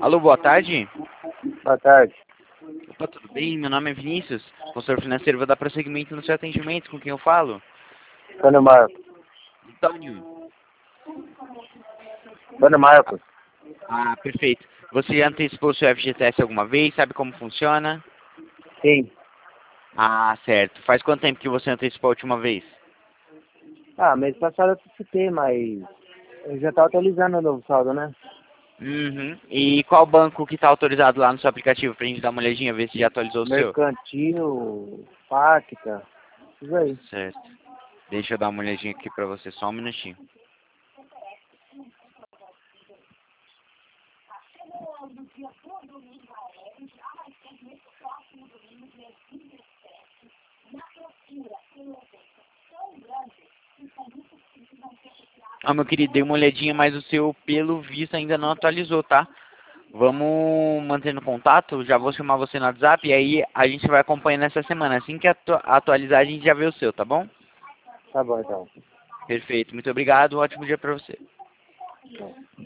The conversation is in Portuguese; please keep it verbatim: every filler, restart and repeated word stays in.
Alô, boa tarde. Boa tarde. Opa, tudo bem? Meu nome é Vinícius, consultor financeiro. Vou dar prosseguimento no seu atendimento. Com quem eu falo? Antônio Marcos. Antônio. Antônio Marcos. Ah, perfeito. Você já antecipou o seu F G T S alguma vez? Sabe como funciona? Sim. Ah, certo. Faz quanto tempo que você antecipou a última vez? Ah, mês passado eu participei, mas eu já tá atualizando o novo saldo, né? Uhum. E qual banco que está autorizado lá no seu aplicativo pra gente dar uma olhadinha, ver se já atualizou o seu? Mercantil, Pacta, isso aí. Certo. Deixa eu dar uma olhadinha aqui pra você, só um minutinho. Ah, meu querido, dei uma olhadinha, mas o seu, pelo visto, ainda não atualizou, tá? Vamos mantendo contato, já vou chamar você no WhatsApp e aí a gente vai acompanhando essa semana. Assim que atu atualizar, a gente já vê o seu, tá bom? Tá bom, então. Perfeito, muito obrigado, um ótimo dia pra você. Tá.